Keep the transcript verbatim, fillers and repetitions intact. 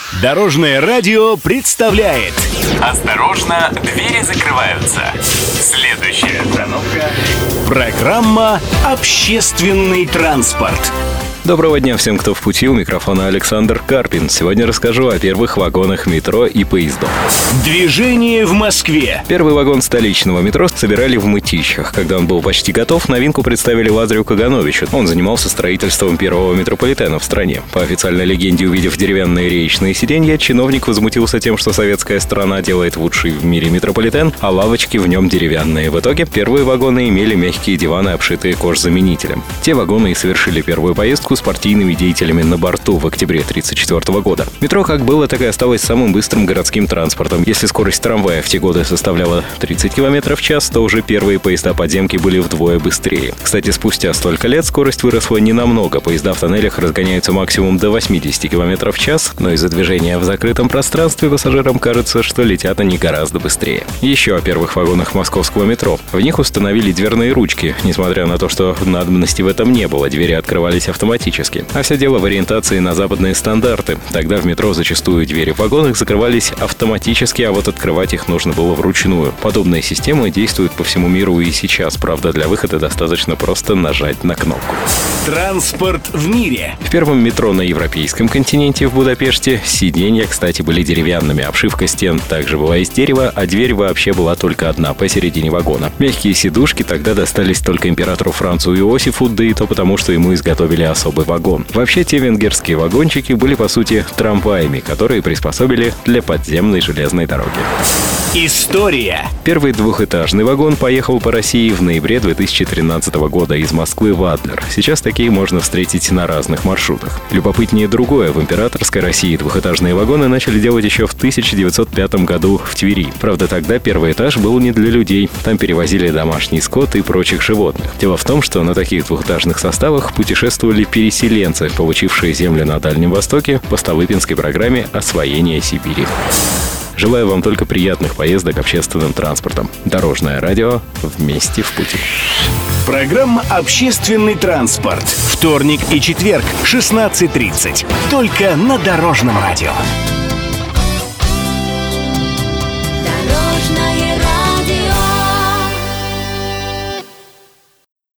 Дорожное радио представляет. Осторожно, двери закрываются. Следующая остановка. Программа «Общественный транспорт». Доброго дня всем, кто в пути. У микрофона Александр Карпин. Сегодня расскажу о первых вагонах метро и поездов. Движение в Москве. Первый вагон столичного метро собирали в Мытищах. Когда он был почти готов, новинку представили Лазарю Кагановичу. Он занимался строительством первого метрополитена в стране. По официальной легенде, увидев деревянные реечные сиденья, чиновник возмутился тем, что советская страна делает лучший в мире метрополитен, а лавочки в нем деревянные. В итоге первые вагоны имели мягкие диваны, обшитые кожзаменителем. Те вагоны и совершили первую поездку с партийными деятелями на борту в октябре тысяча девятьсот тридцать четвёртого года. Метро как было, так и осталось самым быстрым городским транспортом. Если скорость трамвая в те годы составляла тридцать километров в час, то уже первые поезда подземки были вдвое быстрее. Кстати, спустя столько лет скорость выросла не намного. Поезда в тоннелях разгоняются максимум до восемьдесят километров в час, но из-за движения в закрытом пространстве пассажирам кажется, что летят они гораздо быстрее. Еще о первых вагонах московского метро. В них установили дверные ручки. Несмотря на то, что надобности в этом не было, двери открывались автоматически. А все дело в ориентации на западные стандарты. Тогда в метро зачастую двери в вагонах закрывались автоматически, а вот открывать их нужно было вручную. Подобные системы действуют по всему миру и сейчас. Правда, для выхода достаточно просто нажать на кнопку. Транспорт в мире. В первом метро на европейском континенте в Будапеште сиденья, кстати, были деревянными. Обшивка стен также была из дерева, а дверь вообще была только одна посередине вагона. Мягкие сидушки тогда достались только императору Францу Иосифу, да и то потому, что ему изготовили особый вагон. Вообще, те венгерские вагончики были, по сути, трамваями, которые приспособили для подземной железной дороги. История. Первый двухэтажный вагон поехал по России в ноябре две тысячи тринадцатого года из Москвы в Адлер. Сейчас такие можно встретить на разных маршрутах. Любопытнее другое. В императорской России двухэтажные вагоны начали делать еще в тысяча девятьсот пятом году в Твери. Правда, тогда первый этаж был не для людей. Там перевозили домашний скот и прочих животных. Дело в том, что на таких двухэтажных составах путешествовали переселенцы, получившие земли на Дальнем Востоке по Столыпинской программе освоения Сибири. Желаю вам только приятных поездок общественным транспортом. Дорожное радио. Вместе в пути. Программа «Общественный транспорт». Вторник и четверг, шестнадцать тридцать. Только на Дорожном радио.